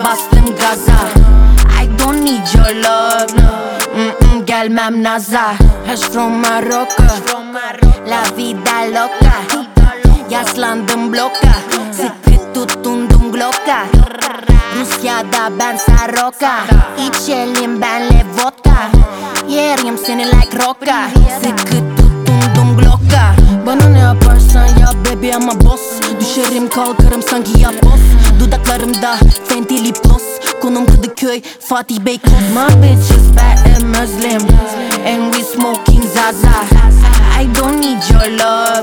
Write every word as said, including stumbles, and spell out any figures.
bastım gaza. I don't need your love, Mm-mm, gelmem nazar. Hush from Morocco, la vida loca. Yaslandım bloka, sıkı tutundum Glock'a. Rusya'da ben Saroka, İçelim benle vodka. Yerim seni like roka, sıkı tutundum Glock'a. Bana ne yaparsan yap baby ama boss. Düşerim kalkarım sanki yapboz. Dudaklarımda Fenty lip gloss. Konum Kadıköy, Fatih Beykoz. My bitches bad and Muslim, and we smoking Zaza. I don't need your love,